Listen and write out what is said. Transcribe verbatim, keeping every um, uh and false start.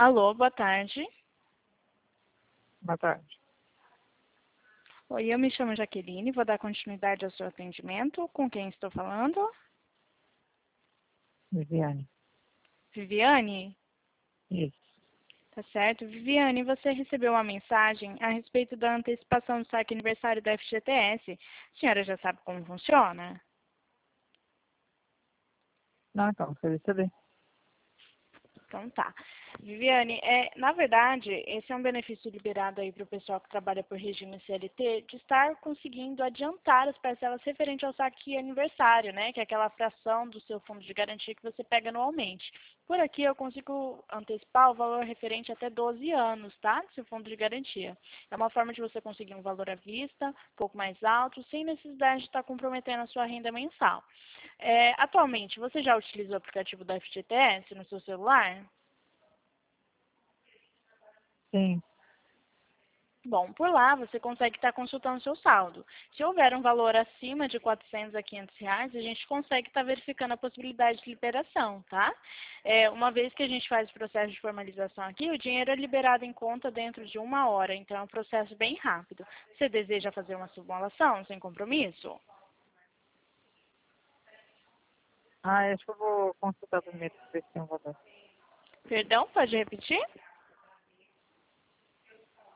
Alô, boa tarde. Boa tarde. Oi, eu me chamo Jaqueline, vou dar continuidade ao seu atendimento. Com quem estou falando? Viviane. Viviane? Isso. Tá certo. Viviane, você recebeu uma mensagem a respeito da antecipação do saque aniversário da F G T S. A senhora já sabe como funciona? Não, então, você receber. Então tá. Viviane, é, na verdade, esse é um benefício liberado aí para o pessoal que trabalha por regime C L T, de estar conseguindo adiantar as parcelas referente ao saque aniversário, né? Que é aquela fração do seu fundo de garantia que você pega anualmente. Por aqui eu consigo antecipar o valor referente até doze anos, tá? Do seu fundo de garantia. É uma forma de você conseguir um valor à vista, um pouco mais alto, sem necessidade de estar comprometendo a sua renda mensal. É, atualmente, você já utiliza o aplicativo da F G T S no seu celular? Sim. Bom, por lá você consegue estar consultando seu saldo. Se houver um valor acima de quatrocentos a quinhentos reais, a gente consegue estar verificando a possibilidade de liberação, tá? É, uma vez que a gente faz o processo de formalização aqui, o dinheiro é liberado em conta dentro de uma hora, então é um processo bem rápido. Você deseja fazer uma simulação sem compromisso? Ah, acho que eu vou consultar primeiro pra ver se tem um valor. Perdão, pode repetir?